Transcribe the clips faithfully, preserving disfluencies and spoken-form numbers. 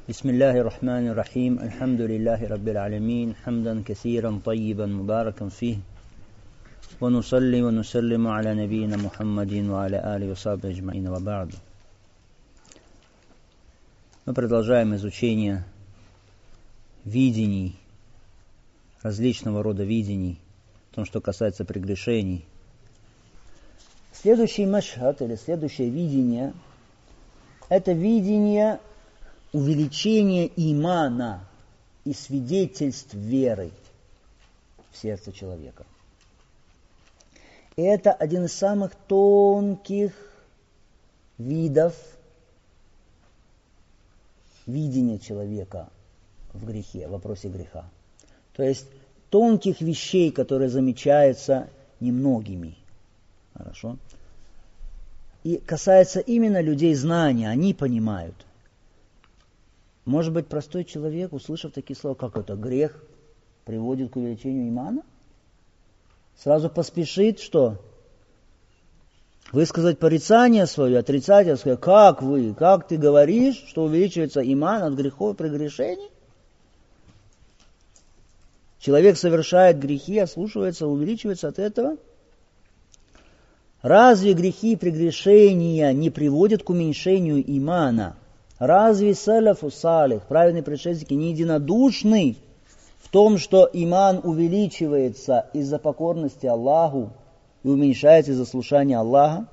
بسم الله الرحمن الرحيم الحمد لله رب العالمين حمدا كثيرا طيبا مباركا فيه ونصلي ونسلم على نبينا محمد وعلى آله وصحبه أجمعين وبعد. Мы продолжаем изучение видений, различного рода видений, в том, что касается прегрешений. Следующий машхад или следующее видение – это видение увеличения имана и свидетельств веры в сердце человека. И это один из самых тонких видов видения человека в грехе, в вопросе греха. То есть тонких вещей, которые замечаются немногими. Хорошо? И касается именно людей знания, они понимают. Может быть, простой человек, услышав такие слова, как это грех, приводит к увеличению имана, сразу поспешит, что? Высказать порицание свое, отрицательное, сказать, как вы, как ты говоришь, что увеличивается иман от грехов и прегрешений? Человек совершает грехи, ослушивается, увеличивается от этого. Разве грехи и прегрешения не приводят к уменьшению имана? Разве салафу салих, праведные предшественники, не единодушны в том, что иман увеличивается из-за покорности Аллаху и уменьшается из-за слушания Аллаха?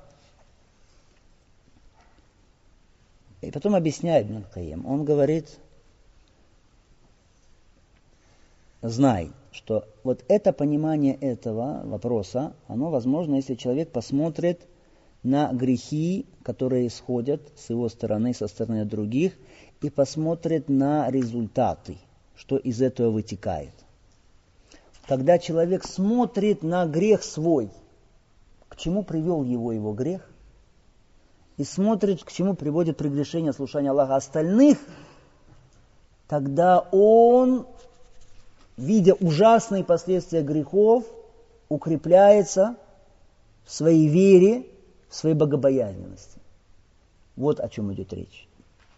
И потом объясняет Ибн аль-Кайим. Он говорит, знай, что вот это понимание этого вопроса, оно возможно, если человек посмотрит на грехи, которые исходят с его стороны, со стороны других, и посмотрит на результаты, что из этого вытекает. Когда человек смотрит на грех свой, к чему привел его его грех, и смотрит, к чему приводит прегрешение слушания Аллаха остальных, тогда он, видя ужасные последствия грехов, укрепляется в своей вере, в своей богобоязненности. Вот о чем идет речь.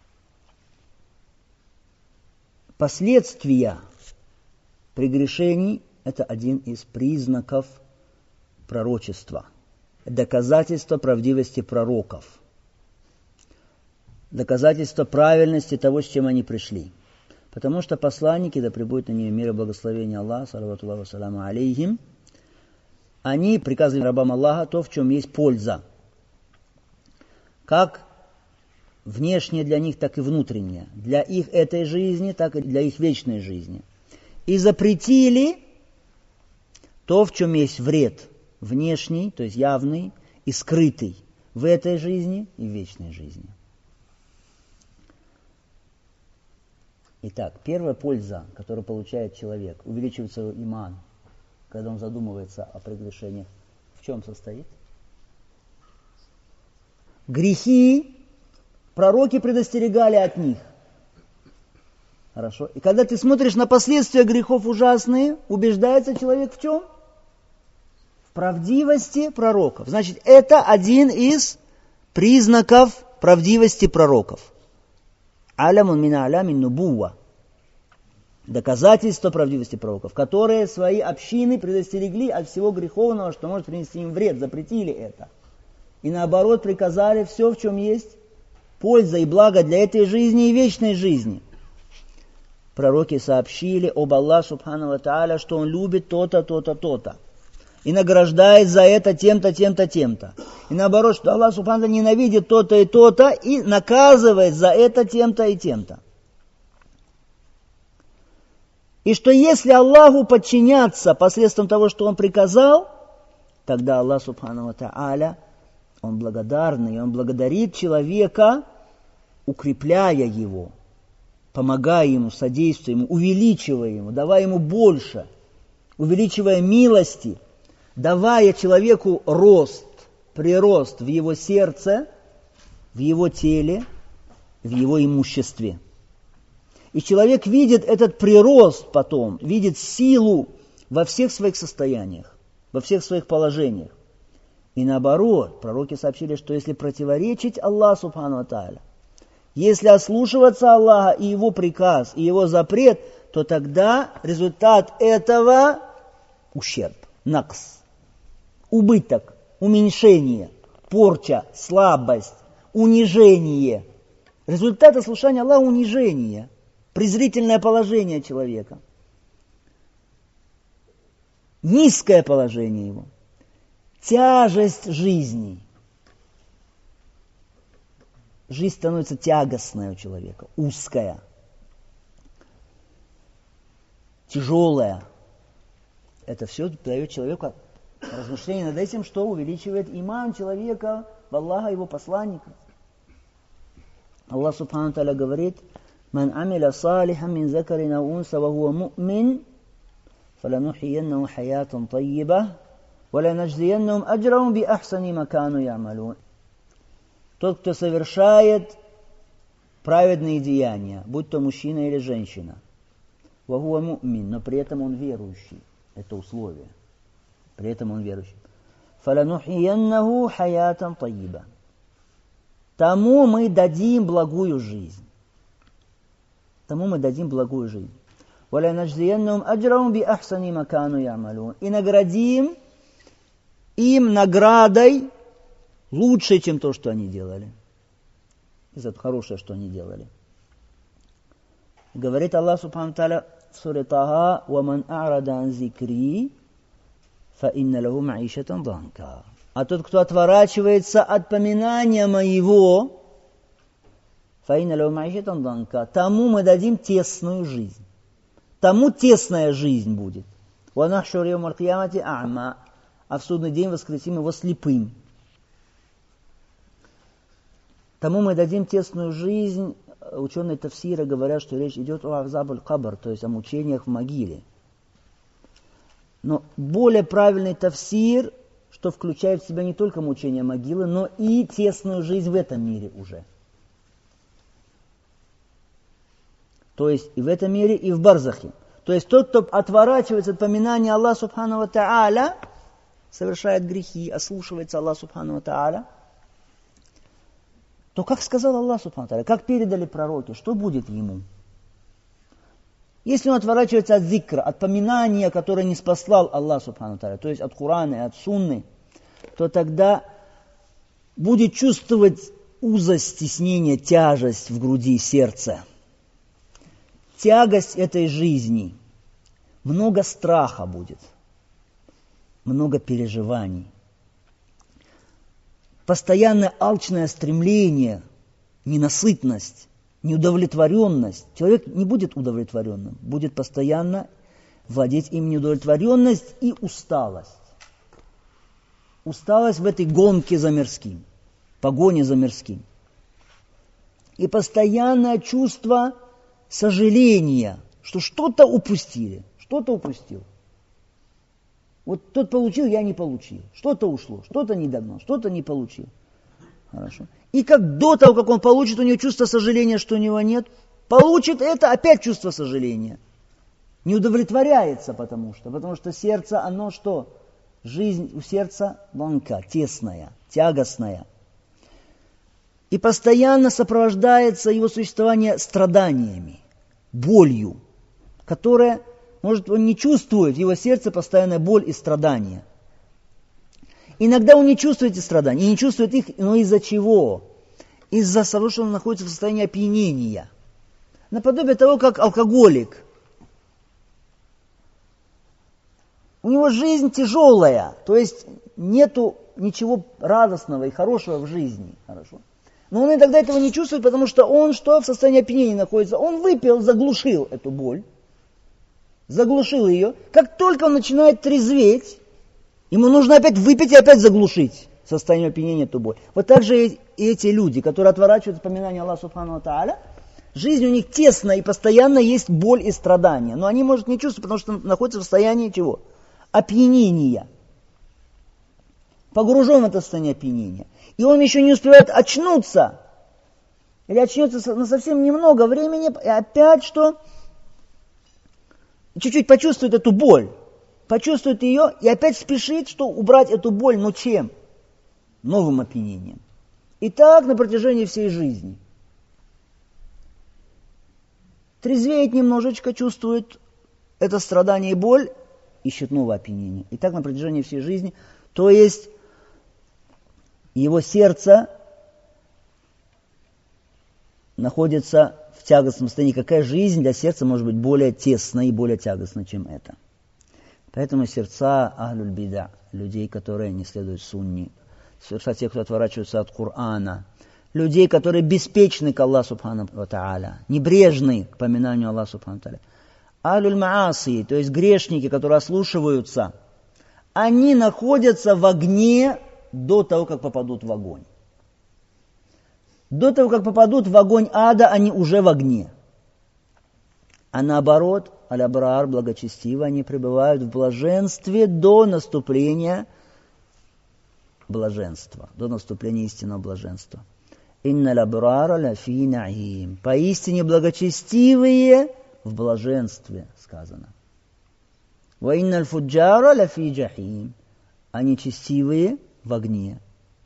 Последствия прегрешений – это один из признаков пророчества, доказательство правдивости пророков, доказательство правильности того, с чем они пришли. Потому что посланники, да пребудет на них мир и благословение Аллаха, салавату Аллаху саламу алейхим, они приказывали рабам Аллаха то, в чем есть польза. Как внешнее для них, так и внутреннее. Для их этой жизни, так и для их вечной жизни. И запретили то, в чем есть вред. Внешний, то есть явный, и скрытый. В этой жизни и в вечной жизни. Итак, первая польза, которую получает человек, увеличивается его иман, когда он задумывается о прегрешениях, в чем состоит? Грехи, пророки предостерегали от них. Хорошо. И когда ты смотришь на последствия грехов ужасные, убеждается человек в чем? В правдивости пророков. Значит, это один из признаков правдивости пророков. Алямун мин алямин нубуа. Доказательство правдивости пророков, которые свои общины предостерегли от всего греховного, что может принести им вред, запретили это. И наоборот приказали все, в чем есть польза и благо для этой жизни и вечной жизни. Пророки сообщили об Аллахе Субхану ва Тааля, что Он любит то-то, то-то, то-то. И награждает за это тем-то, тем-то, тем-то. И наоборот, что Аллах Субхану ва Тааля ненавидит то-то и то-то и наказывает за это тем-то и тем-то. И что если Аллаху подчиняться посредством того, что Он приказал, тогда Аллах Субхану ва Тааля, Он благодарный, Он благодарит человека, укрепляя его, помогая ему, содействуя ему, увеличивая ему, давая ему больше, увеличивая милости, давая человеку рост, прирост в его сердце, в его теле, в его имуществе. И человек видит этот прирост потом, видит силу во всех своих состояниях, во всех своих положениях. И наоборот, пророки сообщили, что если противоречить Аллаху Субхану ва Тааля, Если ослушиваться Аллаха и Его приказ, и Его запрет, то тогда результат этого – ущерб, накс, убыток, уменьшение, порча, слабость, унижение. Результат ослушания Аллаха – унижение, презрительное положение человека, низкое положение его, тяжесть жизни. Жизнь становится тягостная у человека, узкая, тяжелая. Это все дает человеку размышление над этим, что увеличивает иман человека в Аллаха, его посланника. Аллах Субхану Тааля говорит: «Ман амиля салихан мин закарин ау унса ва хуа му'мин, фаланухияннаху хаятан тайиба, ва ланажзияннахум аджрахум би ахсани ма кану я'малун». Тот, кто совершает праведные деяния, будь то мужчина или женщина, ва хуа му'мин, но при этом он верующий, это условие, при этом он верующий, фаланухияннаху хаятан тайиба, тому мы дадим благую жизнь. Тому мы дадим благую жизнь. وَلَنَجْزِيَنَّهُمْ أَجْرَهُمْ بِأَحْسَنِ مَا كَانُوا يَعْمَلُونَ. И наградим им наградой лучше, чем то, что они делали. Это хорошее, что они делали. Говорит Аллах Субхану Тааля в суре Таха: وَمَنْ أَعْرَضَ عَنْ ذِكْرِي فَإِنَّ لَهُ مَعِيشَةً ضَنْكًا. А тот, кто отворачивается от поминания моего, فَإِنَّ لَهُ مَعِيشَةً ضَنْكًا, тому мы дадим тесную жизнь. Тому тесная жизнь будет. وَنَحْشُرُ يَوْمَ الْقِيَامَةِ أَعْمَى. А в судный день воскресим его слепым. Тому мы дадим тесную жизнь. Ученые тафсира говорят, что речь идет о азабуль кабр, то есть о мучениях в могиле. Но более правильный тафсир, что включает в себя не только мучения могилы, но и тесную жизнь в этом мире уже. То есть и в этом мире, и в барзахе. То есть тот, кто отворачивается от поминания Аллаха Субхану ва Тааля, совершает грехи, ослушивается Аллаха Субхану ва Тааля, то как сказал Аллах Субхану ва Тааля, как передали пророки, что будет ему? Если он отворачивается от зикра, от поминания, которое не спаслал Аллах Субхану ва Тааля, то есть от Курана и от Сунны, то тогда будет чувствовать узость, стеснение, тяжесть в груди, сердце. Тягость этой жизни. Много страха будет. Много переживаний. Постоянное алчное стремление, ненасытность, неудовлетворенность. Человек не будет удовлетворенным. Будет постоянно владеть им неудовлетворенность и усталость. Усталость в этой гонке за мирским. Погоне за мирским. И постоянное чувство сожаления, что что-то упустили, что-то упустил. Вот тот получил, я не получил. Что-то ушло, что-то не догнал, что-то не получил. Хорошо. И как до того, как он получит, у него чувство сожаления, что у него нет, получит это, опять чувство сожаления. Не удовлетворяется, потому что, потому что сердце, оно что? Жизнь у сердца ланка, тесная, тягостная. И постоянно сопровождается его существование страданиями, болью, которая, может, он не чувствует, в его сердце постоянная боль и страдания. Иногда он не чувствует эти страдания, и не чувствует их, но из-за чего? Из-за того, что он находится в состоянии опьянения. Наподобие того, как алкоголик. У него жизнь тяжелая, то есть нету ничего радостного и хорошего в жизни. Хорошо. Но он иногда этого не чувствует, потому что он что? В состоянии опьянения находится. Он выпил, заглушил эту боль. Заглушил ее. Как только он начинает трезветь, ему нужно опять выпить и опять заглушить в состоянии опьянения эту боль. Вот так же и эти люди, которые отворачивают от поминания Аллаха Субхану ва Тааля, жизнь у них тесная и постоянно есть боль и страдания. Но они, может, не чувствуют, потому что находятся в состоянии чего? Опьянения. Погружен в это состояние опьянения. И он еще не успевает очнуться. Или очнется на совсем немного времени, и опять что? Чуть-чуть почувствует эту боль. Почувствует ее, и опять спешит, что убрать эту боль, но чем? Новым опьянением. И так на протяжении всей жизни. трезвеет немножечко, чувствует это страдание и боль, ищет новое опьянение. И так на протяжении всей жизни. То есть его сердце находится в тягостном состоянии. Какая жизнь для сердца может быть более тесной и более тягостной, чем это? Поэтому сердца ахлюль бида, людей, которые не следуют сунне, сердца тех, кто отворачиваются от Корана, людей, которые беспечны к Аллаху субхану ва тааля, небрежны к поминанию Аллаха субхану ва тааля. Ахлюль мааси, то есть грешники, которые ослушиваются, они находятся в огне до того, как попадут в огонь. До того, как попадут в огонь ада, они уже в огне. А наоборот, аль-абрар, благочестивые, они пребывают в блаженстве до наступления блаженства, до наступления истинного блаженства. Инна аль-абрара лафи наим. Поистине благочестивые в блаженстве, сказано. Ва инна аль-фуджара лафи джахим. А нечестивые в огне.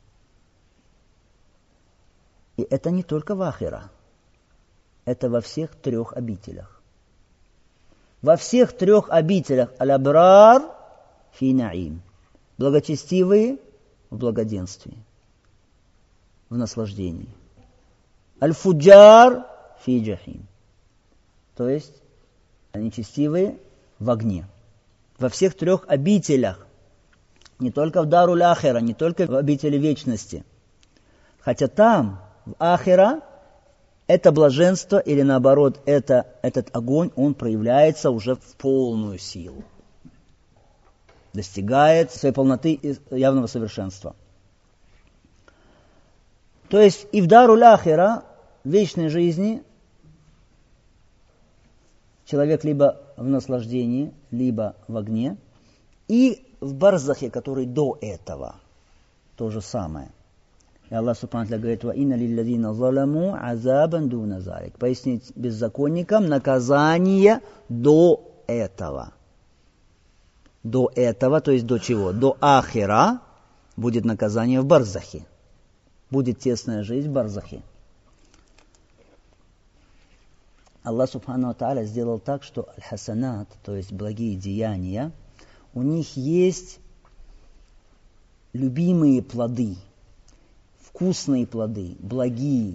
И это не только в ахира. Это во всех трех обителях. Во всех трех обителях аль-абрар фи наим. Благочестивые в благоденствии, в наслаждении. Аль-фуджар фи джахим. То есть нечестивые в огне. Во всех трех обителях. Не только в даруль ахира, не только в обители вечности. Хотя там, в ахира, это блаженство, или наоборот, это, этот огонь, он проявляется уже в полную силу. Достигает своей полноты и явного совершенства. То есть и в даруль ахира, в вечной жизни, человек либо в наслаждении, либо в огне, и в барзахе, который до этого, то же самое. И Аллах субхану ва тааля говорит: «Ва инна лилладзина заламу азабан дуна залик». Пояснить беззаконникам наказание до этого. До этого, то есть до чего? До ахира будет наказание в барзахе. Будет тесная жизнь в барзахе. Аллах субхану ва тааля сделал так, что аль-хасанат, то есть благие деяния, у них есть любимые плоды, вкусные плоды, благие.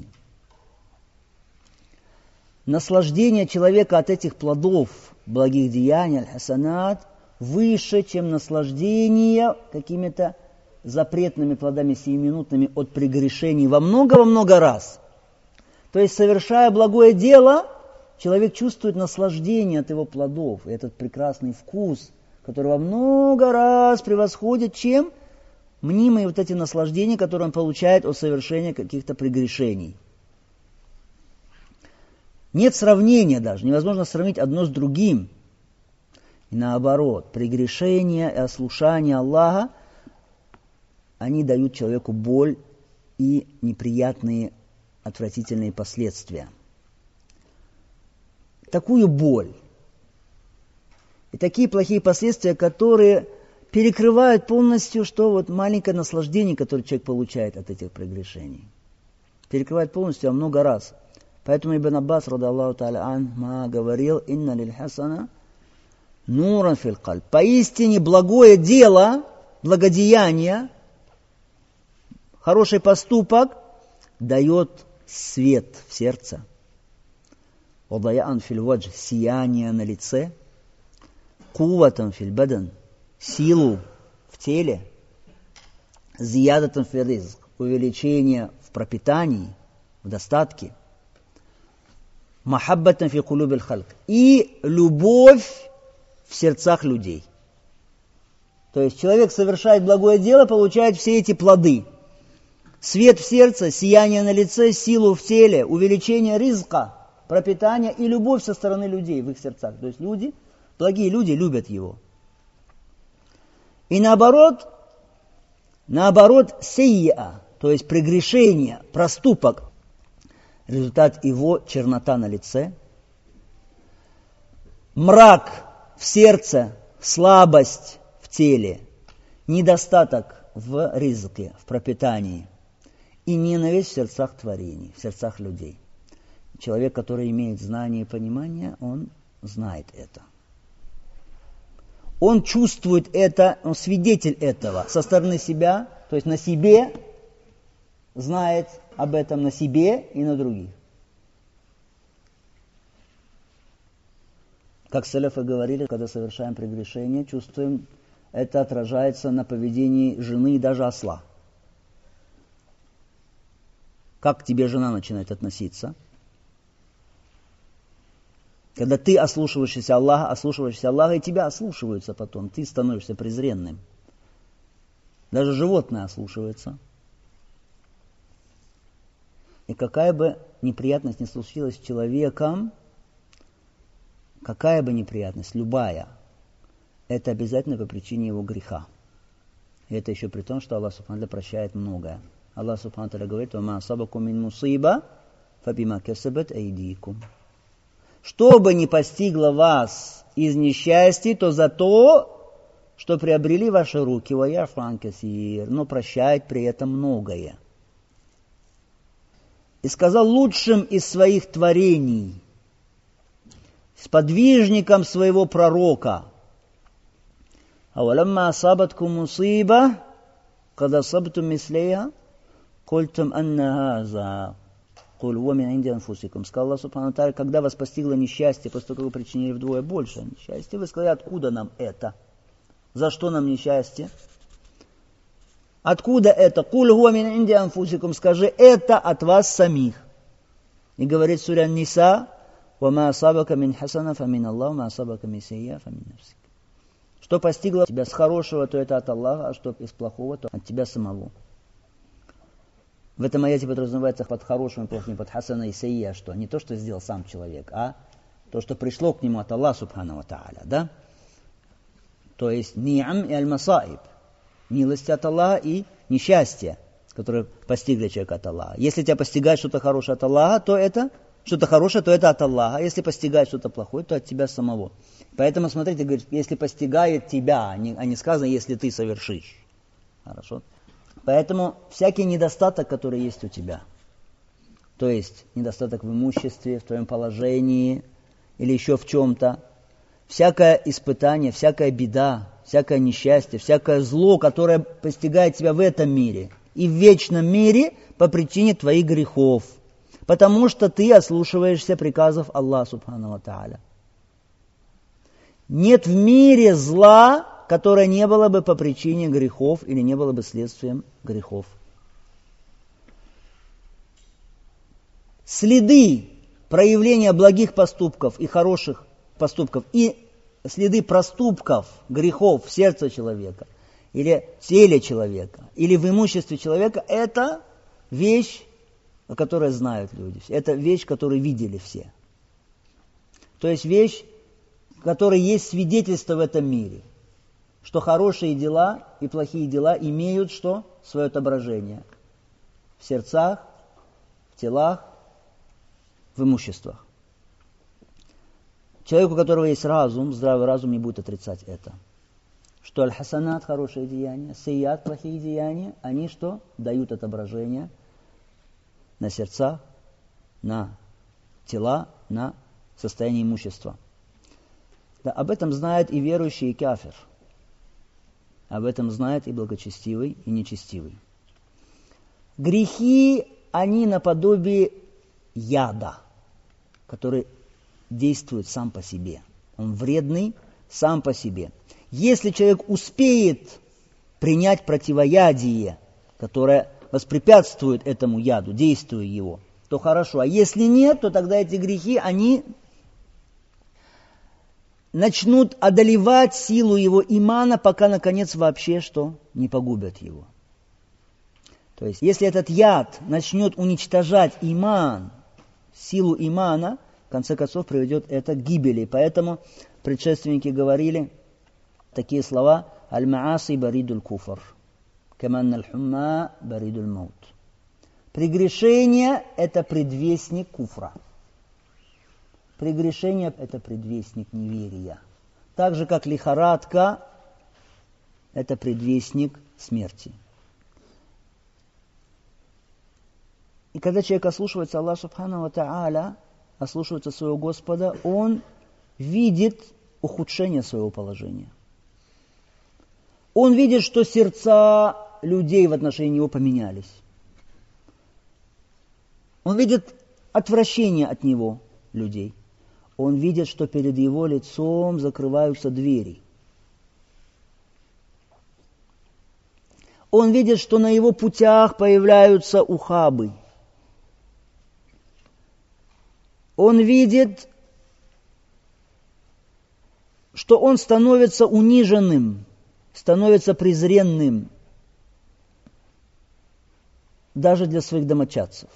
Наслаждение человека от этих плодов, благих деяний, аль-хасанат, выше, чем наслаждение какими-то запретными плодами сиюминутными от прегрешений во много-во много раз. То есть, совершая благое дело, человек чувствует наслаждение от его плодов, и этот прекрасный вкус, который во много раз превосходит, чем мнимые вот эти наслаждения, которые он получает от совершения каких-то прегрешений. Нет сравнения даже, невозможно сравнить одно с другим. И наоборот, прегрешения и ослушание Аллаха, они дают человеку боль и неприятные, отвратительные последствия. Такую боль и такие плохие последствия, которые перекрывают полностью, что вот маленькое наслаждение, которое человек получает от этих прегрешений. Перекрывает полностью, а много раз. Поэтому Ибн Аббас, ради Аллаху та'аля анхума, говорил: «Инна лиль хасана нуран фил кальб». Поистине благое дело, благодеяние, хороший поступок дает свет в сердце. Вадаян фил вадж, сияние на лице. Куватан фил бадан, силу в теле. Зиядатан фил ризк, увеличение в пропитании, в достатке. Махаббатан фи кулубил халк, и любовь в сердцах людей. То есть человек совершает благое дело, получает все эти плоды. Свет в сердце, сияние на лице, силу в теле, увеличение ризка, пропитание и любовь со стороны людей в их сердцах. То есть люди, благие люди любят его. И наоборот, наоборот, сейя, то есть прегрешение, проступок, результат его чернота на лице, мрак в сердце, слабость в теле, недостаток в ризке, в пропитании и ненависть в сердцах творений, в сердцах людей. Человек, который имеет знание и понимание, он знает это. Он чувствует это, он свидетель этого со стороны себя, то есть на себе знает об этом, на себе и на других. Как салафы говорили, когда совершаем прегрешение, чувствуем, это отражается на поведении жены и даже осла. Как к тебе жена начинает относиться? Когда ты ослушиваешься Аллаха, ослушиваешься Аллаха, и тебя ослушиваются потом, ты становишься презренным. Даже животное ослушивается. И какая бы неприятность ни случилась с человеком, какая бы неприятность, любая, это обязательно по причине его греха. И это еще при том, что Аллах Субхану ва Тааля прощает многое. Аллах Субхану ва Тааля говорит: «Ва асабакум мин мусиба, фабима касабат айдикум». Что бы ни постигло вас из несчастья, то за то, что приобрели ваши руки, ва яфу ан касир, но прощает при этом многое. И сказал лучшим из своих творений, сподвижником своего пророка: «Аваламма асабаткум мусиба, кад асабтум мислея, культум анна хаза, куль хуа мин инди анфусикум». Сказал Аллах Субхану ва Тааля: когда вас постигло несчастье, после того, как вы причинили вдвое больше несчастья, вы сказали: откуда нам это? За что нам несчастье? Откуда это? Куль хуа мин инди анфусикум. Скажи, это от вас самих. И говорит сура Ан-Ниса: «Вама асабака мин хасана фамин Аллах, ма асабака мин сайя фамин нафсик». Что постигло тебя с хорошего, то это от Аллаха, а что из плохого, то от тебя самого. В этом аяте подразумевается под хорошим и плохим, под хасана и сайя, что не то, что сделал сам человек, а то, что пришло к нему от Аллаха Субхану ва Тааля, да? То есть ни'ам и аль-масаиб, милость от Аллаха и несчастье, которое постигли человека от Аллаха. Если тебя постигает что-то хорошее от Аллаха, то это что-то хорошее, то это от Аллаха. А если постигает что-то плохое, то от тебя самого. Поэтому, смотрите, говорит, если постигает тебя, а не, а не сказано, если ты совершишь. Хорошо? Поэтому всякий недостаток, который есть у тебя, то есть недостаток в имуществе, в твоем положении или еще в чем-то, всякое испытание, всякая беда, всякое несчастье, всякое зло, которое постигает тебя в этом мире и в вечном мире по причине твоих грехов, потому что ты ослушиваешься приказов Аллаха Субхану ва Тааля. Нет в мире зла, которое не было бы по причине грехов или не было бы следствием грехов. Следы проявления благих поступков и хороших поступков и следы проступков, грехов в сердце человека или в теле человека или в имуществе человека – это вещь, о которой знают люди. Это вещь, которую видели все. То есть вещь, в которой есть свидетельство в этом мире, что хорошие дела и плохие дела имеют что? Свое отображение в сердцах, в телах, в имуществах. Человек, у которого есть разум, здравый разум, не будет отрицать это. Что аль-хасанат, хорошие деяния, сайят, плохие деяния, они что? Дают отображение на сердцах, на тела, на состояние имущества. Да, об этом знает и верующий, и кафир. Об этом знает и благочестивый, и нечестивый. Грехи, они наподобие яда, который действует сам по себе. Он вредный сам по себе. Если человек успеет принять противоядие, которое воспрепятствует этому яду, действию его, то хорошо. А если нет, то тогда эти грехи, они начнут одолевать силу его имана, пока, наконец, вообще что? Не погубят его. То есть, если этот яд начнет уничтожать иман, силу имана, в конце концов, приведет это к гибели. Поэтому предшественники говорили такие слова: «Аль-мааси баридуль куфр, каман аль-хумма баридуль маут». Прегрешение – это предвестник куфра. Прегрешение – это предвестник неверия. Так же, как лихорадка – это предвестник смерти. И когда человек ослушивается Аллаха Субхану ва Тааля, ослушивается своего Господа, он видит ухудшение своего положения. Он видит, что сердца людей в отношении него поменялись. Он видит отвращение от него людей. Он видит, что перед его лицом закрываются двери. Он видит, что на его путях появляются ухабы. Он видит, что он становится униженным, становится презренным даже для своих домочадцев,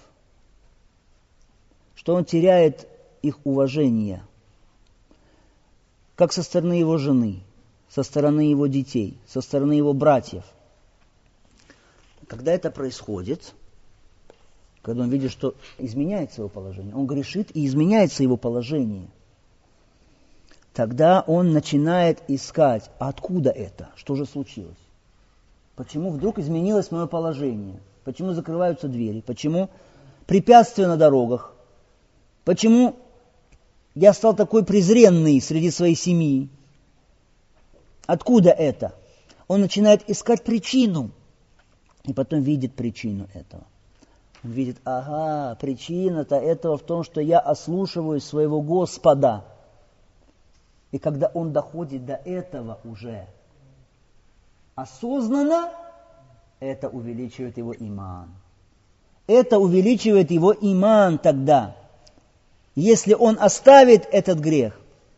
что он теряет их уважение, как со стороны его жены, со стороны его детей, со стороны его братьев. Когда это происходит, когда он видит, что изменяется его положение, он грешит и изменяется его положение, тогда он начинает искать, откуда это, что же случилось, почему вдруг изменилось мое положение, почему закрываются двери, почему препятствия на дорогах, почему я стал такой презренный среди своей семьи, откуда это? Он начинает искать причину, и потом видит причину этого. Он видит, ага, причина-то этого в том, что я ослушиваюсь своего Господа. И когда он доходит до этого уже осознанно, это увеличивает его иман. Это увеличивает его иман тогда. Если он оставит этот грех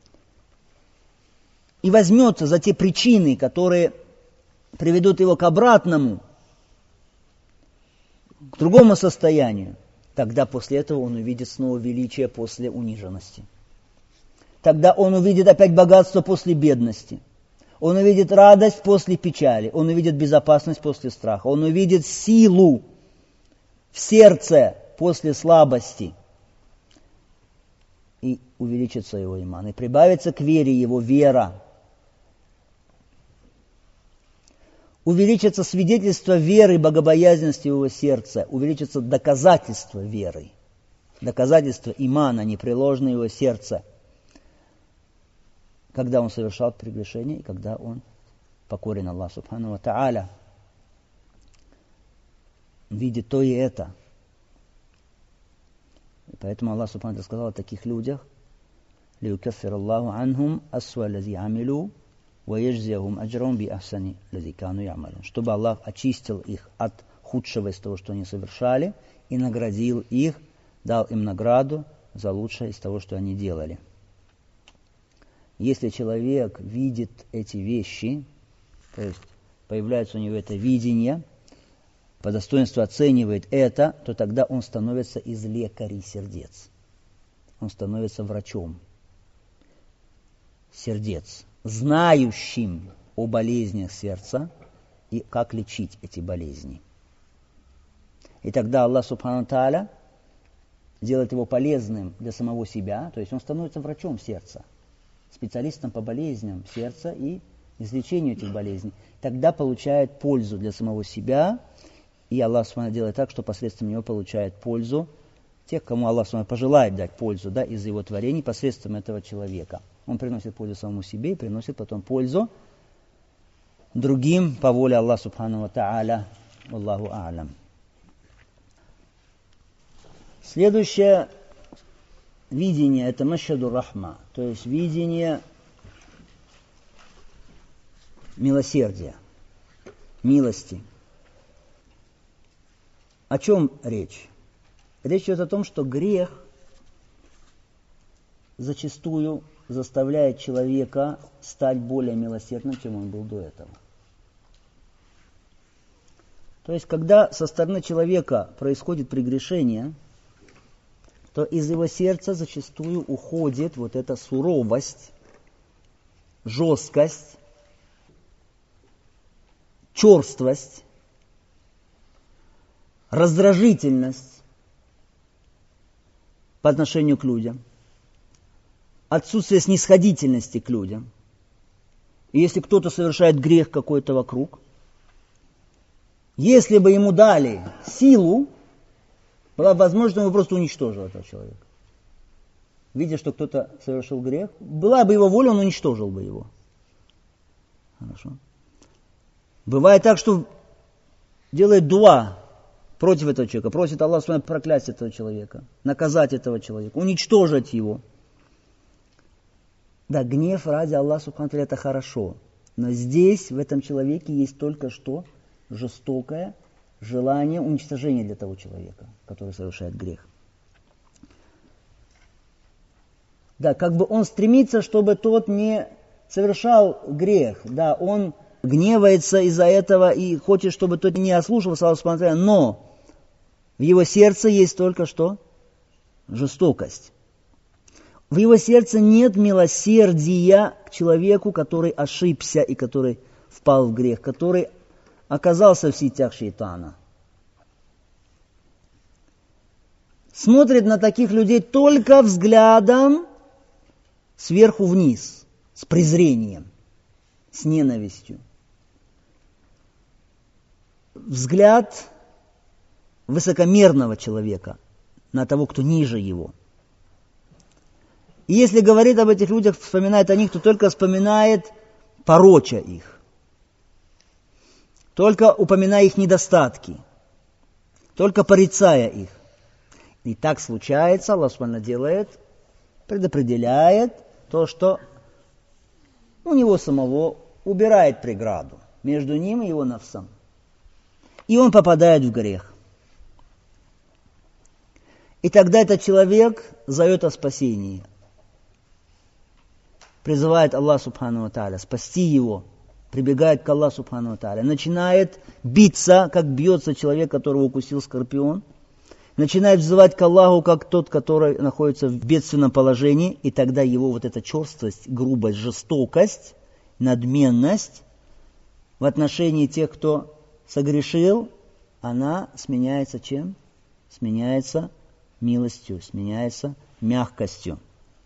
и возьмется за те причины, которые приведут его к обратному, к другому состоянию, тогда после этого он увидит снова величие после униженности. Тогда он увидит опять богатство после бедности. Он увидит радость после печали. Он увидит безопасность после страха. Он увидит силу в сердце после слабости. И увеличится его иман. И прибавится к вере его вера. Увеличится свидетельство веры и богобоязненности его сердца. Увеличится доказательство веры. Доказательство имана, непреложное его сердце. Когда он совершал прегрешение и когда он покорен Аллаху Субхану ва Тааля. Видит то и это. И поэтому Аллах Субхану ва Тааля сказал о таких людях: لِيُكَفِّرَ اللَّهُ عَنْهُمْ أَسْوَأَ الَّذِي عَمِلُوا وَيَجْزِيَهُمْ أَجْرَهُمْ بِأَحْسَنِ الَّذِي كَانُوا يَعْمَلُونَ. Чтобы Аллах очистил их от худшего из того, что они совершали, и наградил их, дал им награду за лучшее из того, что они делали. Если человек видит эти вещи, то есть появляется у него это видение, по достоинству оценивает это, то тогда он становится из лекарей сердец. Он становится врачом сердец, знающим о болезнях сердца и как лечить эти болезни. И тогда Аллах Субхану ва Тааля делает его полезным для самого себя, то есть он становится врачом сердца, специалистом по болезням сердца и излечению этих болезней. Тогда получает пользу для самого себя, и Аллах Субхану делает так, что посредством него получает пользу тех, кому Аллах Субхану пожелает дать пользу, да, из его творений посредством этого человека. Он приносит пользу самому себе и приносит потом пользу другим по воле Аллаха Субхану ва Тааля. Аллаху а'лам. Следующее видение – это машхаду рахма, то есть видение милосердия, милости. О чем речь? Речь идет о том, что грех зачастую заставляет человека стать более милосердным, чем он был до этого. То есть, когда со стороны человека происходит прегрешение, то из его сердца зачастую уходит вот эта суровость, жесткость, черствость, раздражительность по отношению к людям, отсутствие снисходительности к людям. И если кто-то совершает грех какой-то вокруг, если бы ему дали силу, была возможность, он бы просто уничтожил этого человека. видя, что кто-то совершил грех, была бы его воля, он уничтожил бы его. Хорошо. Бывает так, что делает дуа против этого человека, просит Аллах проклясть этого человека, наказать этого человека, уничтожить его. Да, гнев ради Аллаха субхану ва тааля это хорошо, но здесь, в этом человеке, есть только что жестокое желание уничтожения для того человека, который совершает грех. Да, как бы он стремится, чтобы тот не совершал грех, да, он гневается из-за этого и хочет, чтобы тот не ослушался Аллаха субхану ва тааля, но в его сердце есть только что жестокость. В его сердце нет милосердия к человеку, который ошибся и который впал в грех, который оказался в сетях шейтана. Смотрит на таких людей только взглядом сверху вниз, с презрением, с ненавистью. Взгляд высокомерного человека на того, кто ниже его. И если говорит об этих людях, вспоминает о них, то только вспоминает, пороча их. Только упоминая их недостатки. Только порицая их. И так случается, Аллах субхану делает, предопределяет то, что у него самого убирает преграду между ним и его нафсом. И он попадает в грех. И тогда этот человек зовет о спасении. Призывает Аллах субхану ва тааля спасти его. Прибегает к Аллаху субхану ва тааля. Начинает биться, как бьется человек, которого укусил скорпион. Начинает взывать к Аллаху, как тот, который находится в бедственном положении. И тогда его вот эта черствость, грубость, жестокость, надменность в отношении тех, кто согрешил, она сменяется чем? Сменяется милостью, сменяется мягкостью.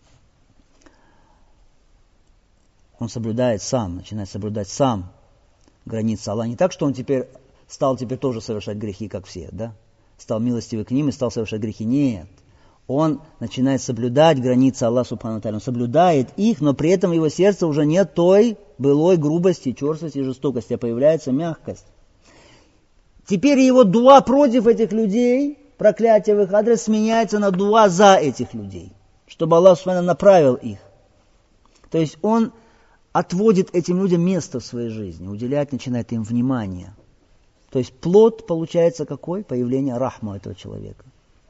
Он соблюдает сам, начинает соблюдать сам границы Аллаха. Не так, что он теперь стал теперь тоже совершать грехи, как все, да? Стал милостивый к ним и стал совершать грехи. Нет. Он начинает соблюдать границы Аллаха субхану ва тааля. Он соблюдает их, но при этом в его сердце уже нет той былой грубости, черствости и жестокости, а появляется мягкость. Теперь его дуа против этих людей, проклятие в их адрес, сменяется на дуа за этих людей, чтобы Аллах субхану ва тааля направил их. То есть он отводит этим людям место в своей жизни, уделяет, начинает им внимание. То есть плод получается какой? Появление рахма этого человека.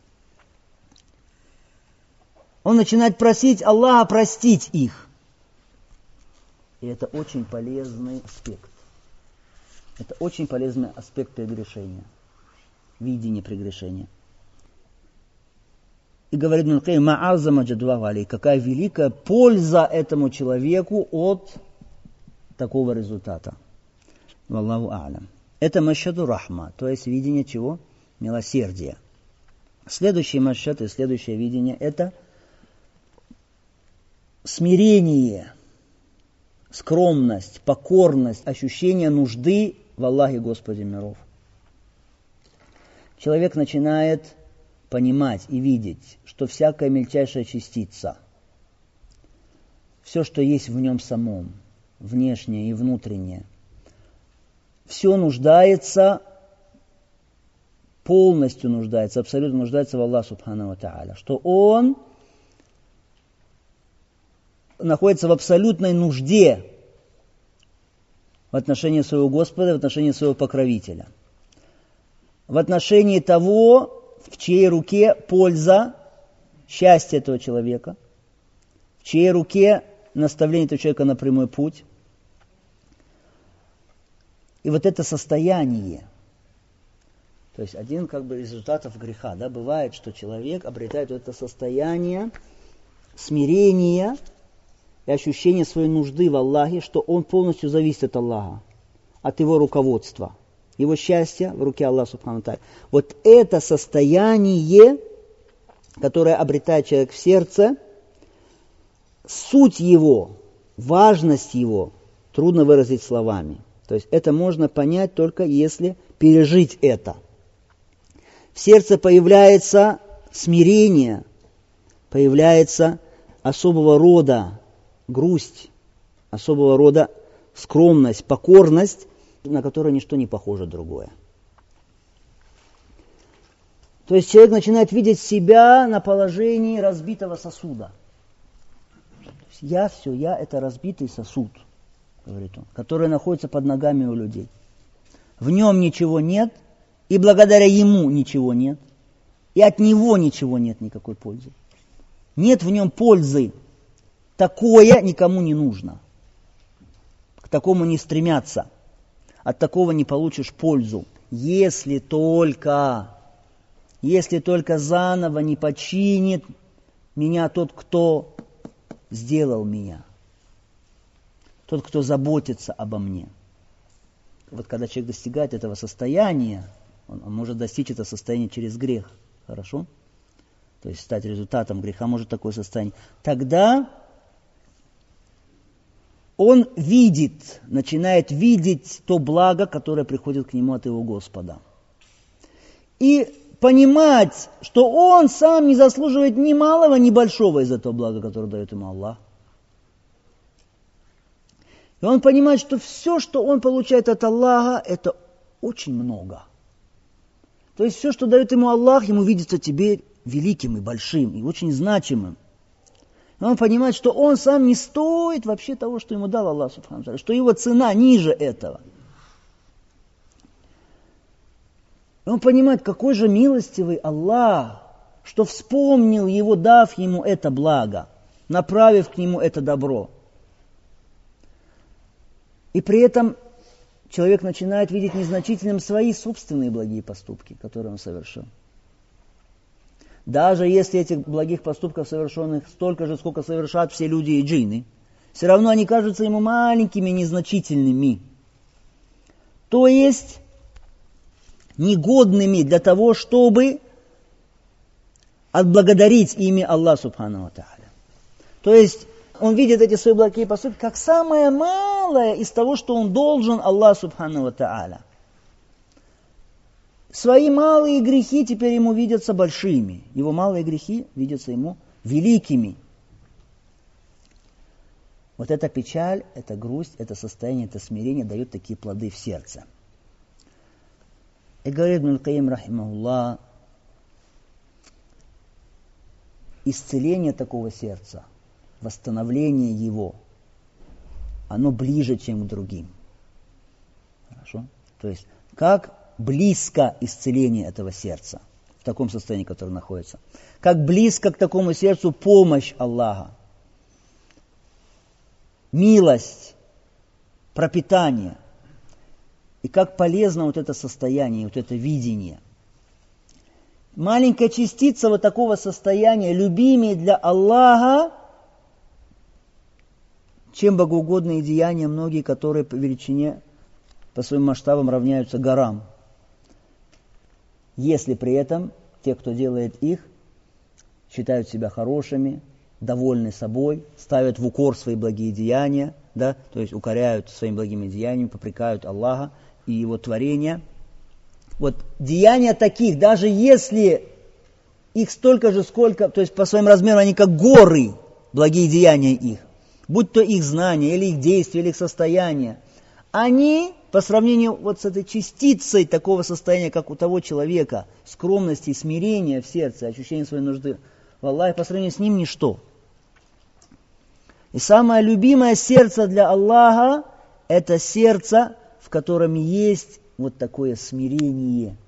Он начинает просить Аллаха простить их. И это очень полезный аспект. Это очень полезный аспект прегрешения. Видение прегрешения. И говорит Ибн Кайим, ма'аззама джадваху алей, какая великая польза этому человеку от такого результата. Валлаху а'лям. Это машаду рахма, то есть видение чего? Милосердия. Следующий машад и следующее видение это смирение, скромность, покорность, ощущение нужды в Аллахе Господе миров. Человек начинает понимать и видеть, что всякая мельчайшая частица, все, что есть в нем самом, внешнее и внутреннее, все нуждается, полностью нуждается, абсолютно нуждается в Аллахе субхану ва тааля, что он находится в абсолютной нужде в отношении своего Господа, в отношении своего покровителя, в отношении того, в чьей руке польза, счастье этого человека, в чьей руке наставление этого человека на прямой путь. И вот это состояние, то есть один как бы из результатов греха, да, бывает, что человек обретает вот это состояние смирения и ощущения своей нужды в Аллахе, что он полностью зависит от Аллаха, от его руководства. Его счастье в руке Аллаха субхану ва тааля. Вот это состояние, которое обретает человек в сердце, суть его, важность его трудно выразить словами. То есть это можно понять только если пережить это. В сердце появляется смирение, появляется особого рода грусть, особого рода скромность, покорность, на которой ничто не похоже другое. То есть человек начинает видеть себя на положении разбитого сосуда. Я все, я это разбитый сосуд, говорит он, который находится под ногами у людей. В нем ничего нет, и благодаря ему ничего нет, и от него ничего нет никакой пользы. Нет в нем пользы. Такое никому не нужно. К такому не стремятся. От такого не получишь пользу. Если только, если только заново не починит меня тот, кто сделал меня. Тот, кто заботится обо мне. Вот когда человек достигает этого состояния, он, он может достичь этого состояния через грех. Хорошо? То есть стать результатом греха может такое состояние. Тогда он видит, начинает видеть то благо, которое приходит к нему от его Господа. И понимать, что он сам не заслуживает ни малого, ни большого из этого блага, которое дает ему Аллах. И он понимает, что все, что он получает от Аллаха, это очень много. То есть все, что дает ему Аллах, ему видится теперь великим и большим, и очень значимым. И он понимает, что он сам не стоит вообще того, что ему дал Аллах, субхану ва тааля, что его цена ниже этого. И он понимает, какой же милостивый Аллах, что вспомнил его, дав ему это благо, направив к нему это добро. И при этом человек начинает видеть незначительным свои собственные благие поступки, которые он совершил. Даже если этих благих поступков совершенных столько же, сколько совершат все люди и джинны, все равно они кажутся ему маленькими, незначительными. То есть негодными для того, чтобы отблагодарить ими Аллах субхану ва тааля. То есть он видит эти свои благие поступки как самое малое из того, что он должен Аллах субхану ва тааля. Свои малые грехи теперь ему видятся большими. Его малые грехи видятся ему великими. Вот эта печаль, эта грусть, это состояние, это смирение дает такие плоды в сердце. И говорит Ибн аль-Кайим, рахимахуллах, исцеление такого сердца, восстановление его, оно ближе, чем к другим. Хорошо? То есть, как близко исцеление этого сердца, в таком состоянии, в котором находится. Как близко к такому сердцу помощь Аллаха, милость, пропитание. И как полезно вот это состояние, вот это видение. Маленькая частица вот такого состояния, любимее для Аллаха, чем богоугодные деяния, многие, которые по величине, по своим масштабам равняются горам. Если при этом те, кто делает их, считают себя хорошими, довольны собой, ставят в укор свои благие деяния, да, то есть укоряют своими благими деяниями, попрекают Аллаха и Его творения. Вот деяния таких, даже если их столько же, сколько, то есть по своим размерам они как горы, благие деяния их, будь то их знания, или их действия, или их состояние, они по сравнению вот с этой частицей такого состояния, как у того человека, скромности, смирения в сердце, ощущения своей нужды в Аллахе, по сравнению с ним ничто. И самое любимое сердце для Аллаха – это сердце, в котором есть вот такое смирение.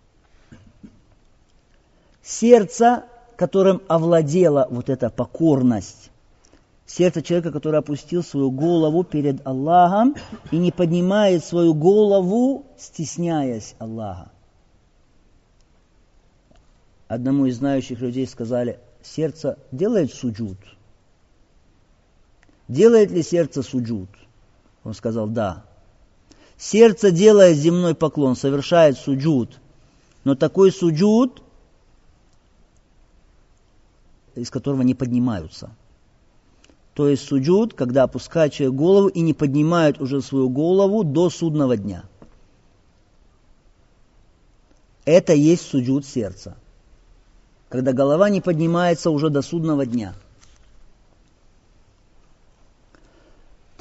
Сердце, которым овладела вот эта покорность. Сердце человека, который опустил свою голову перед Аллахом и не поднимает свою голову, стесняясь Аллаха. Одному из знающих людей сказали, сердце делает суджуд. Делает ли сердце суджуд? Он сказал, да. Сердце делает земной поклон, совершает суджуд. Но такой суджуд, из которого не поднимаются. То есть суджуд, когда опускает человек голову и не поднимает уже свою голову до судного дня. Это есть суджуд сердца. Когда голова не поднимается уже до судного дня.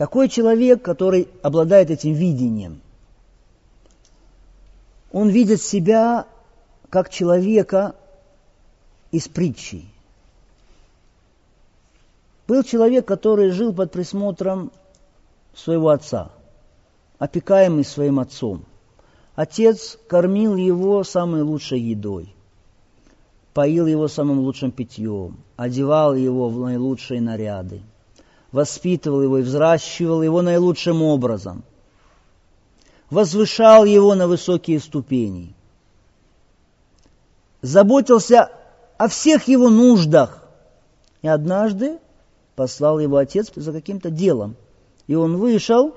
Такой человек, который обладает этим видением, он видит себя как человека из притчи. Был человек, который жил под присмотром своего отца, опекаемый своим отцом. Отец кормил его самой лучшей едой, поил его самым лучшим питьем, одевал его в наилучшие наряды, воспитывал его и взращивал его наилучшим образом, возвышал его на высокие ступени, заботился о всех его нуждах. И однажды послал его отец за каким-то делом. И он вышел,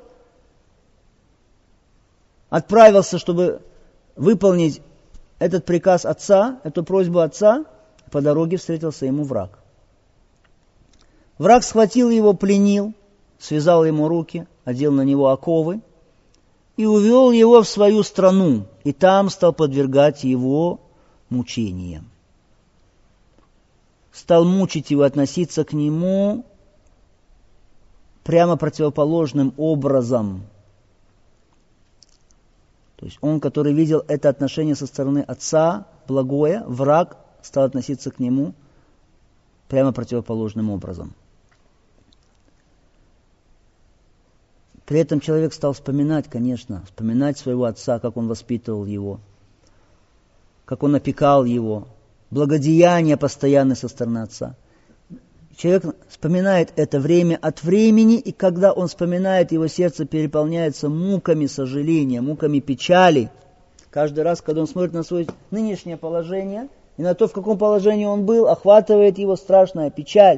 отправился, чтобы выполнить этот приказ отца, эту просьбу отца. По дороге встретился ему враг. Враг схватил его, пленил, связал ему руки, одел на него оковы и увел его в свою страну, и там стал подвергать его мучениям. Стал мучить его, относиться к нему прямо противоположным образом. То есть он, который видел это отношение со стороны отца, благое, враг стал относиться к нему прямо противоположным образом. При этом человек стал вспоминать, конечно, вспоминать своего отца, как он воспитывал его, как он опекал его, благодеяния постоянные со стороны отца. Человек вспоминает это время от времени, и когда он вспоминает, его сердце переполняется муками сожаления, муками печали. Каждый раз, когда он смотрит на свое нынешнее положение и на то, в каком положении он был, охватывает его страшная печаль.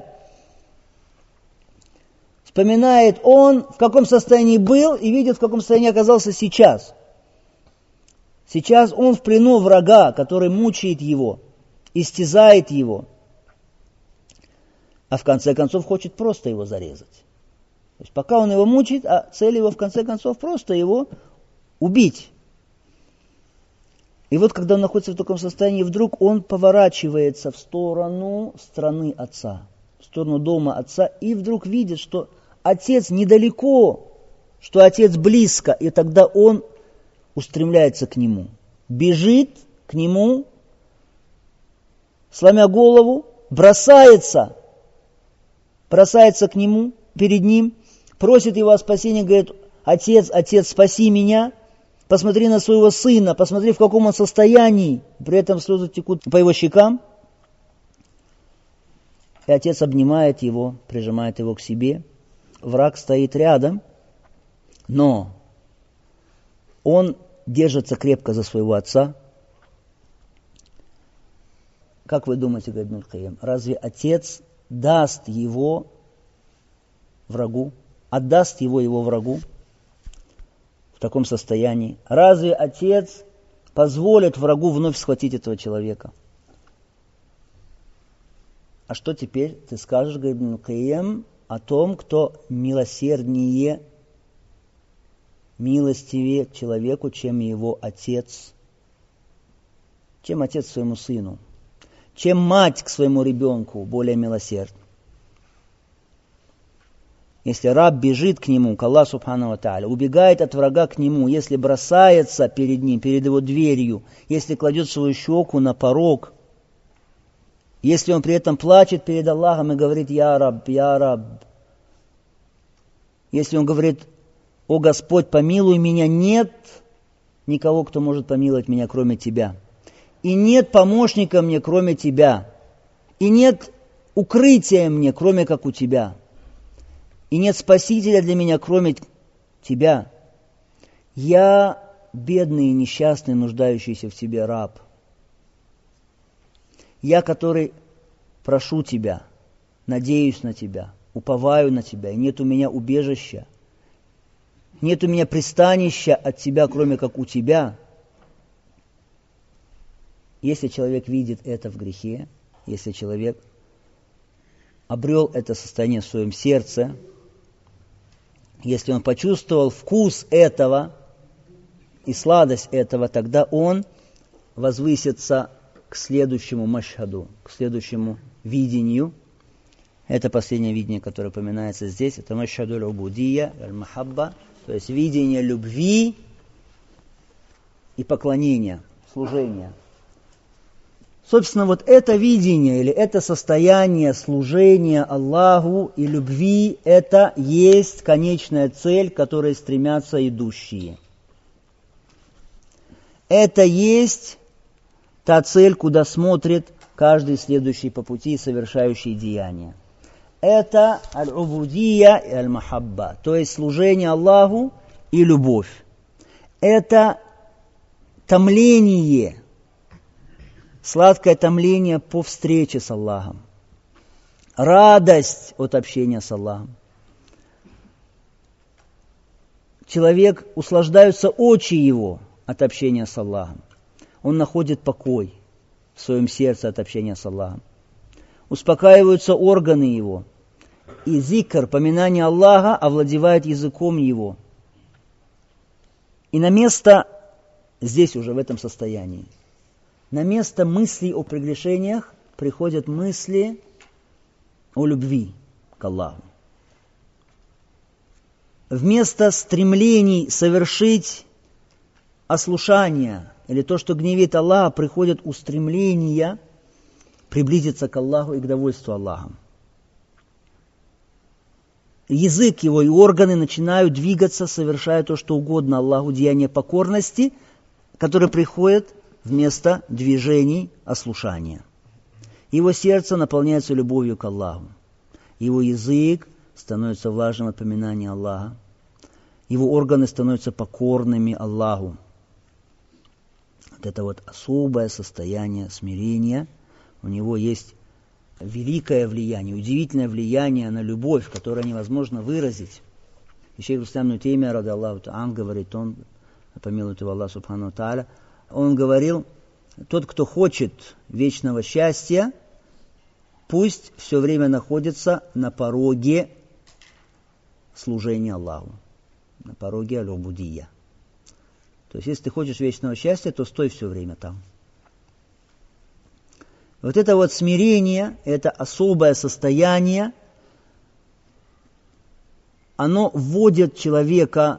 Вспоминает он, в каком состоянии был, и видит, в каком состоянии оказался сейчас. Сейчас он в плену врага, который мучает его, истязает его, а в конце концов хочет просто его зарезать. То есть пока он его мучает, а цель его в конце концов просто его убить. И вот когда он находится в таком состоянии, вдруг он поворачивается в сторону страны отца, в сторону дома отца, и вдруг видит, что отец недалеко, что отец близко, и тогда он устремляется к нему, бежит к нему, сломя голову, бросается, бросается к нему, перед ним, просит его о спасении, говорит: отец, отец, спаси меня, посмотри на своего сына, посмотри, в каком он состоянии, при этом слезы текут по его щекам. И отец обнимает его, прижимает его к себе, враг стоит рядом, но он держится крепко за своего отца. Как вы думаете, говорит Ибн аль-Кайим, разве отец даст его врагу, отдаст его его врагу в таком состоянии? Разве отец позволит врагу вновь схватить этого человека? А что теперь ты скажешь, говорит Ибн аль-Кайим, о том, кто милосерднее, милостивее человеку, чем его отец, чем отец своему сыну, чем мать к своему ребенку более милосердна. Если раб бежит к нему, к Аллаху субхану ва тааля, убегает от врага к нему, если бросается перед ним, перед его дверью, если кладет свою щеку на порог, если он при этом плачет перед Аллахом и говорит: «Я Раб, Я Раб», если он говорит: «О Господь, помилуй меня», нет никого, кто может помиловать меня, кроме Тебя. И нет помощника мне, кроме Тебя. И нет укрытия мне, кроме как у Тебя. И нет спасителя для меня, кроме Тебя. Я бедный, несчастный, нуждающийся в Тебе раб. Я, который прошу Тебя, надеюсь на Тебя, уповаю на Тебя, и нет у меня убежища, нет у меня пристанища от Тебя, кроме как у Тебя. Если человек видит это в грехе, если человек обрел это состояние в своем сердце, если он почувствовал вкус этого и сладость этого, тогда он возвысится к следующему машхаду, к следующему видению, Это последнее видение, которое упоминается здесь. Это машхадуль убудия, аль-махабба, то есть видение любви и поклонения, служения. Собственно, вот это видение или это состояние служения Аллаху и любви, это есть конечная цель, к которой стремятся идущие. Это есть та цель, куда смотрит каждый следующий по пути, совершающий деяния. Это аль-убудия и аль-махабба, то есть служение Аллаху и любовь. Это томление, сладкое томление по встрече с Аллахом. Радость от общения с Аллахом. Человек, услаждаются очи его от общения с Аллахом. Он находит покой в своем сердце от общения с Аллахом. Успокаиваются органы его. И зикр, поминание Аллаха, овладевает языком его. И на место, здесь уже в этом состоянии, на место мыслей о прегрешениях приходят мысли о любви к Аллаху. Вместо стремлений совершить ослушание или то, что гневит Аллаха, приходят устремления приблизиться к Аллаху и к довольству Аллахом. Язык его и органы начинают двигаться, совершая то, что угодно Аллаху, деяние покорности, которое приходит вместо движений ослушания. Его сердце наполняется любовью к Аллаху. Его язык становится влажным от поминания Аллаха. Его органы становятся покорными Аллаху. Вот это вот особое состояние смирения. У него есть великое влияние, удивительное влияние на любовь, которое невозможно выразить. И шейх ислам ибн Теймия, ради Аллаху та'ан, говорит, он, помилует его Аллах субхану та'аля, он говорил, тот, кто хочет вечного счастья, пусть все время находится на пороге служения Аллаху, на пороге аль-убудия. То есть, если ты хочешь вечного счастья, то стой все время там. Вот это вот смирение, это особое состояние, оно вводит человека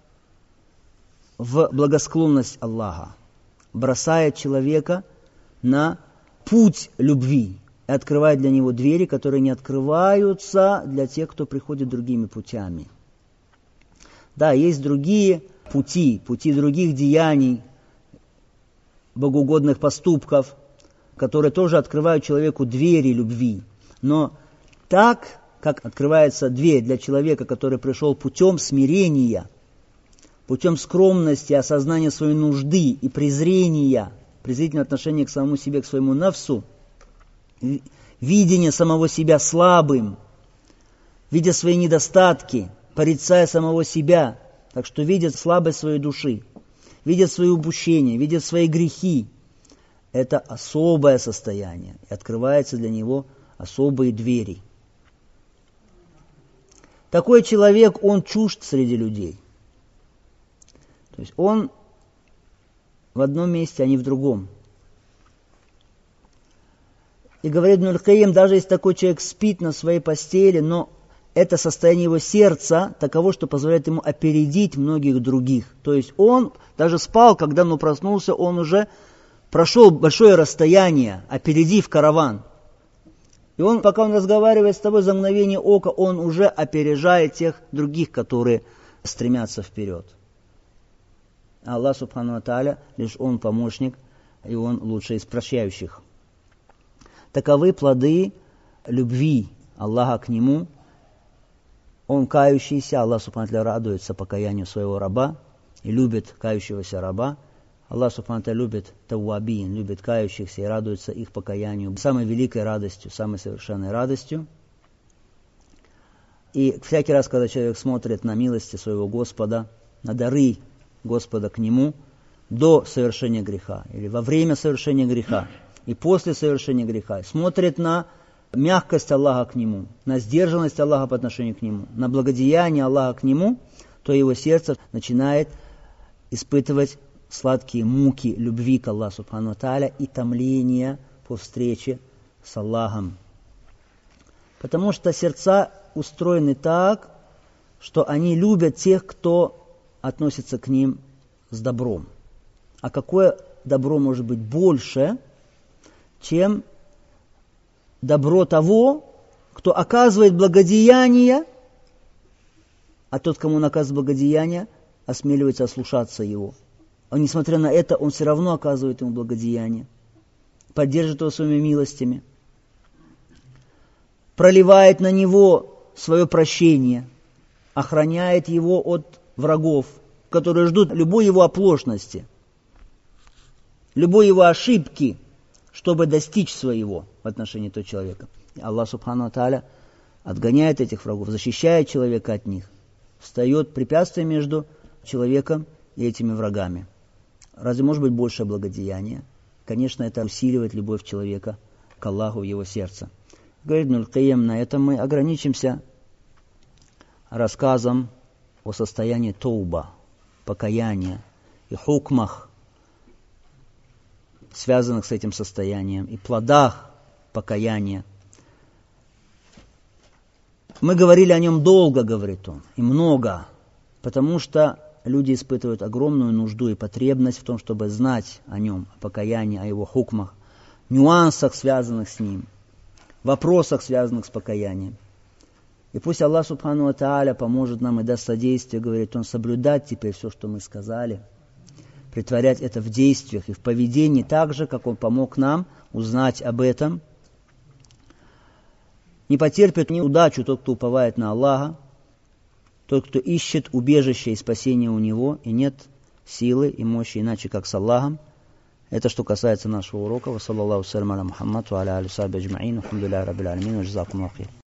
в благосклонность Аллаха, бросает человека на путь любви и открывает для него двери, которые не открываются для тех, кто приходит другими путями. Да, есть другие пути, пути других деяний, богоугодных поступков, которые тоже открывают человеку двери любви. Но так, как открывается дверь для человека, который пришел путем смирения, путем скромности, осознания своей нужды и презрения, презрительного отношения к самому себе, к своему нафсу, видения самого себя слабым, видя свои недостатки, порицая самого себя, так что видят слабость своей души, видят свои упущения, видят свои грехи. Это особое состояние, и открываются для него особые двери. Такой человек, он чужд среди людей. То есть он в одном месте, а не в другом. И говорит Ибн аль-Кайим, даже если такой человек спит на своей постели, но это состояние его сердца таково, что позволяет ему опередить многих других. То есть он даже спал, когда он проснулся, он уже прошел большое расстояние, опередив караван. И он, пока он разговаривает с тобой, за мгновение ока, он уже опережает тех других, которые стремятся вперед. Аллах субхану ва тааля, лишь Он помощник, и Он лучший из прощающих. Таковы плоды любви Аллаха к Нему. Он кающийся, Аллах субхану ва тааля радуется покаянию своего раба и любит кающегося раба. Аллах субхану ва тааля любит таввабин, любит кающихся и радуется их покаянию самой великой радостью, самой совершенной радостью. И всякий раз, когда человек смотрит на милости своего Господа, на дары Господа к нему до совершения греха, или во время совершения греха, и после совершения греха, смотрит на мягкость Аллаха к нему, на сдержанность Аллаха по отношению к нему, на благодеяние Аллаха к нему, то его сердце начинает испытывать сладкие муки любви к Аллаху субхану ва тааля и томления по встрече с Аллахом. Потому что сердца устроены так, что они любят тех, кто относится к ним с добром. А какое добро может быть больше, чем добро того, кто оказывает благодеяние, а тот, кому он оказывает благодеяние, осмеливается ослушаться его. А несмотря на это, он все равно оказывает ему благодеяние, поддерживает его своими милостями, проливает на него свое прощение, охраняет его от врагов, которые ждут любой его оплошности, любой его ошибки, чтобы достичь своего в отношении этого человека. Аллах Субхану ва Тааля отгоняет этих врагов, защищает человека от них, встает препятствие между человеком и этими врагами. Разве может быть большее благодеяние? Конечно, это усиливает любовь человека к Аллаху в его сердце. Говорит Ибн аль-Кайим, на этом мы ограничимся рассказом о состоянии тауба, покаяния и хукмах, связанных с этим состоянием, и плодах покаяния. Мы говорили о нем долго, говорит он, и много, потому что люди испытывают огромную нужду и потребность в том, чтобы знать о нем, о покаянии, о его хукмах, нюансах, связанных с ним, вопросах, связанных с покаянием. И пусть Аллах Субхану ва Тааля поможет нам и даст содействие, говорит он, соблюдать теперь все, что мы сказали, притворять это в действиях и в поведении так же, как он помог нам узнать об этом. Не потерпит неудачу тот, кто уповает на Аллаха, тот, кто ищет убежище и спасения у Него, и нет силы и мощи иначе, как с Аллахом. Это что касается нашего урока. Ва саллаллаху салям аля Мухаммад ва аля алихи ва сахбихи аджмаин. Алхамдулиллахи раббил аламин. Ва джазакумуллаху хейр.